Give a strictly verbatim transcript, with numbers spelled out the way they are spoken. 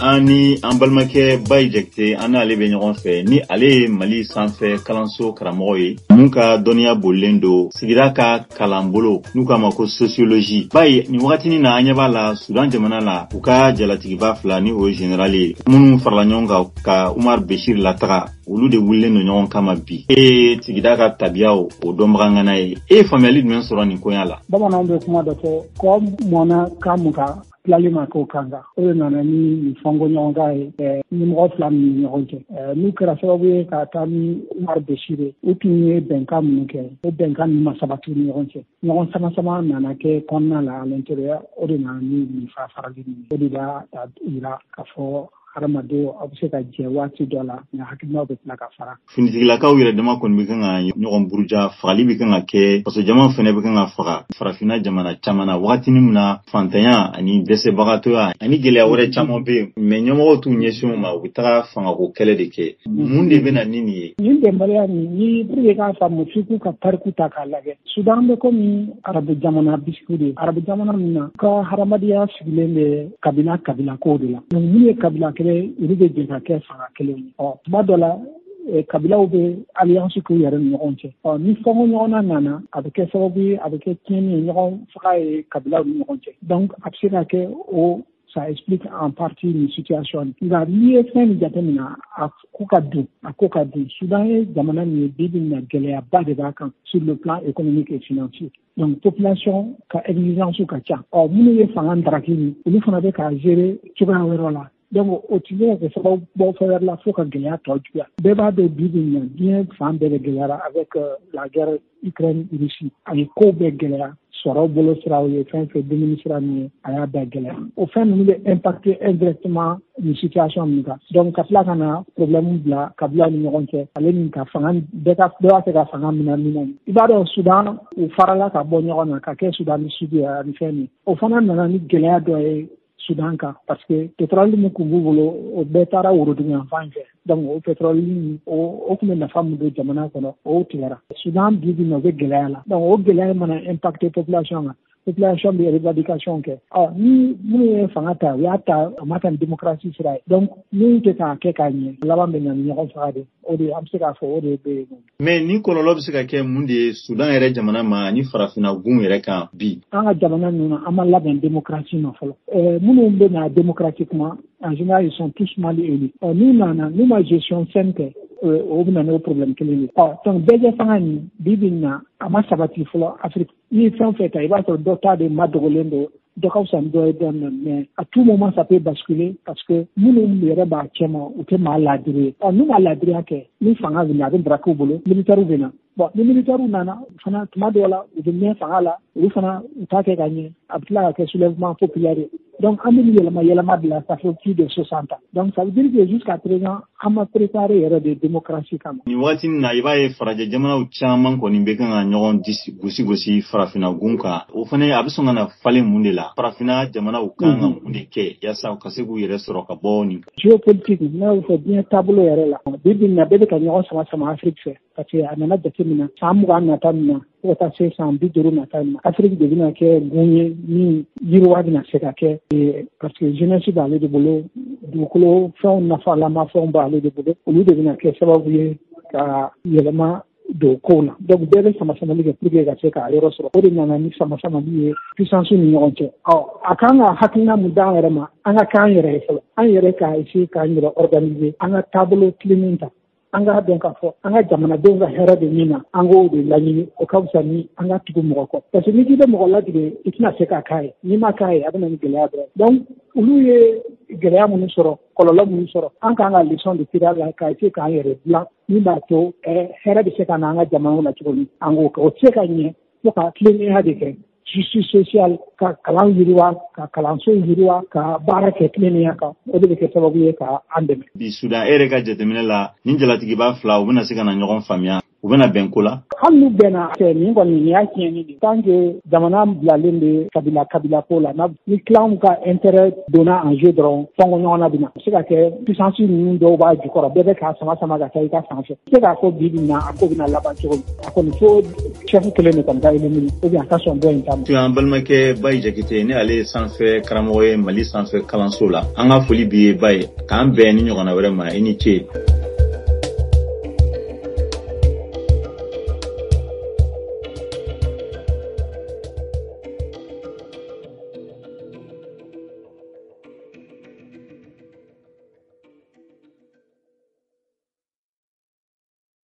Ani ambalmake bayjekte ana ale be ɲɔgɔn fɛ ni ale Mali sanfɛ kalanso karamɔgɔ ye mun ka dɔnniya bolilen do sigira ka kalanbolo n'u k'a ma ko sociologie. Bay ni wagati na an ɲɛ b'a la Sudan jamana la u ka jalatigiba fila ni o général ye minnu farala ɲɔgɔn kan ka Umar Bashir lataga olu de wulilen do ɲɔgɔn kama bi. E sigida ka tabiyaw o dɔnbaga ŋana ye. E faamuyali jumɛn sɔrɔ nin koɲa la? Bamananw bɛ kuma dɔ fɔ ko mɔna ka mun ka Plalima ko kanga o de nana ni fongo ɲɔgɔnka ye ni mɔgɔ fila ni ɲɔgɔn cɛ n'u kɛra sababu ye ka taa ni Umar Bashir u tun ye bɛnkan minnu kɛ o bɛnkan ninnu ma sabati ni ɲɔgɔn cɛ ɲɔgɔn sama sama nana kɛ kɔnɔna la à l'intérieur o de nana ni nin fa farali o de b'a yira k'a fɔ hadamadenw aw bɛ se ka jɛ waati dɔ la nka hakilinaw bɛ tila ka fara. Finitigilakaw yɛrɛ dama kɔni bɛ kan ka ɲɔgɔn buruja fagali bɛ kan ka kɛ faso jama fana bɛ kan ka faga farafinna jamana caman na wagati min na fantanya ani dɛsɛbagatɔya ani gɛlɛya wɛrɛ caman bɛ yen mais ɲɛmɔgɔw t'u ɲɛsin u ma u bɛ taga fangako kɛlɛ de kɛ mun de bɛ na ni nin ye. Nin bɛnbaliya nin ni pour que k'a faamu f'i k'u ka tariku ta k'a lajɛ Sudan bɛ komi arabu jamana bisigi de arabu jamana min na ka hadamadenya sigilen bɛ kabila kabila kow de la donc min ye kabila kelen olu bɛ jɛ ka kɛ fanga kelen ye ɔ tuma dɔ la kabilaw bɛ alliance k'u yɛrɛ ni ɲɔgɔn cɛ ɔ ni fɔngo ɲɔgɔnna nana a bɛ kɛ sababu ye a bɛ kɛ tiɲɛni ye ɲɔgɔn faga ye kabilaw ni ɲɔgɔn cɛ donc a bɛ se ka kɛ o ça explique en partie une situation. Nka n'i ye fɛn min jateminɛ a ko ka dun a ko ka dun Sudan ye jamana min ye bi bi in na gɛlɛyaba de b'a kan sur le plan économique et financier. Donc population ka exigence ka ca ɔ minnu ye fanga daraki min olu fana bɛ ka gérer cogoya wɛrɛ la. Donc o tɛ se ka kɛ sababu bɔ fɛ wɛrɛ la fo ka gɛlɛya tɔ juguya bɛɛ b'a dɔn bi bi in na diɲɛ fan bɛɛ de gɛlɛyara avec la guerre Ukraine Russie a ye kow bɛɛ gɛlɛya sɔrɔ bolo siraw ye fɛn fɛn dumuni sira min ye a y'a bɛɛ gɛlɛya o fɛn ninnu bɛ impacter indirectement nin situation min kan donc ka tila ka na problème bila kabilaw ni ɲɔgɔn cɛ ale ni ka fanga bɛɛ ka bɛɛ b'a fɛ ka fanga minɛ minɛ i b'a dɔn Sudan u farala ka bɔ ɲɔgɔn na ka kɛ Sudan du Sud ye ani fɛn min o fana nana ni gɛlɛya dɔ ye Sudan kan parce que pétrole min kun b'u bolo o bɛɛ taara worodugu yan fan fɛ donc o pétrole o o tun bɛ nafa min don jamana kɔnɔ o tigɛra Sudan bi bi in na o bɛ gɛlɛya la donc o gɛlɛya mana impacter population kan population bɛ revendication kɛ ɔ ni minnu ye fanga ta u y'a ta a ma ta ni démocratie sira ye donc min tɛ k'a kɛ k'a ɲɛ laban bɛ na ni ɲɔgɔn faga de o de an bɛ se k'a fɔ o de bɛ yen. mais ni kɔlɔlɔ bɛ se ka kɛ mun de ye Sudan yɛrɛ jamana ma ani farafinna gun yɛrɛ kan bi. an ka jamana ninnu na an ma labɛn démocratie ma fɔlɔ ɛɛ minnu bɛ na démocratiquement en général ils sont tous mal élus ɔ n'u nana n'u ma gestion saine kɛ o bɛ na n'o problème kelen ye ɔ donc bɛɛ fanga nin bi bi in na a ma sabati fɔlɔ Afrique n'i ye fɛn fɛn ta i b'a sɔrɔ dɔ ta de ma dogolen don dɔ ka fisa ni dɔ ye dɔɔnin mais à tout moment ça peut basculer parce que minnu yɛrɛ b'a cɛ ma u tɛ maa laadiri ye ɔ n'u ma laadiriya kɛ ni fanga bɛ na a bɛ barakiw bolo militaires bɛ na bon ni militaires nana fana tuma dɔw la u bɛ mɛn fanga la olu fana u t'a kɛ ka ɲɛ a bɛ tila ka kɛ soulèvement populaire ye donc an bɛ yɛlɛma yɛlɛma de la ça fait plus de soixante ans donc ça veut dire que jusqu'à présent an ma préparé yɛrɛ de démocratie kama. nin wagati na i b'a ye farajɛ jamanaw caman kɔni bɛ kan ka ɲɔgɔn gosi gosi farafinna gun kan o fana a bɛ sɔn ka na falen mun de la farafinna jamanaw kan ka mun de kɛ yaasa ka se k'u yɛrɛ sɔrɔ ka bɔ nin. géopolitique n'a y'o fɔ diɲɛ taabolo yɛrɛ la bi bi in na bɛɛ bɛ ka ɲɔgɔn sama sama Afrique fɛ parce que a nana jateminɛ san mugan nata min na fo ka taa se san bi duuru nata min na Afrique de bɛna kɛ gun ye min yiriwa bɛna se ka kɛ parce que jeunesse b'ale de bolo dugukolo fɛnw nafalama fɛnw b'ale de bolo olu de bɛna kɛ sababu ye ka yɛlɛma don kow la donc bɛɛ bɛ sama samali kɛ pour que ka se k'a yɔrɔ sɔrɔ o de nana ni sama samali ye puissance ni ɲɔgɔn cɛ ɔ a kan ka hakilina mun d'an yɛrɛ ma an ka k'an yɛrɛ ye fɔlɔ an yɛrɛ k'a essayer k'an yɛrɛ organiser an ka taabolo tilenin ta an k'a dɔn k'a fɔ an ka jamanadenw ka hɛrɛ de min na an k'o de laɲini o ka fisa ni an ka tugu mɔgɔ kɔ parce que n'i k'i bɛ mɔgɔ latigɛ i tɛna se k'a k'a ye n'i ma k'a ye a bɛ na ni gɛlɛya dɔrɔn donc olu ye gɛlɛya minnu sɔrɔ kɔlɔlɔ minnu sɔrɔ an k'an ka leçon de tirer a la k'a essayer k'an yɛrɛ dilan min b'a to hɛrɛ bɛ se ka na an ka jamanaw la cogo min an k'o kɛ o tɛ se ka ɲɛ fo ka tilennenya de kɛ justice sociale ka kalan yiriwa ka kalanso yiriwa ka baara kɛ tilennenya kan o de bɛ kɛ sababu ye ka an dɛmɛ. bi Sudan e yɛrɛ ka jateminɛ la nin jalatigiba fila u bɛna se ka na ɲɔgɔn faamuya u bɛna bɛn ko la? Hali n'u bɛnna kɛ nin kɔni nin y'a tiɲɛni de tant que jamana bilalen bɛ kabila kabila ko la ni kilanw ka intérêt donna en jeu dɔrɔn fɔnkɔ ɲɔgɔnna bɛ na a bɛ se ka kɛ puissance ninnu dɔw b'a jukɔrɔ bɛɛ bɛ k'a sama sama ka taa i ka fan fɛ se k'a fɔ bi bi in na a ko bɛna laban cogo min a kɔni fo chef kelen de kɔni ka éliminer ou bien a ka sɔn dɔ in ta ma. Tu an balimakɛ Bayi Jakite ni ale ye sanfɛ karamɔgɔ ye Mali sanfɛ kalanso la an ka foli b'i ye Bayi k'an bɛn ni ɲɔgɔnna wɛrɛ ma i ni ce.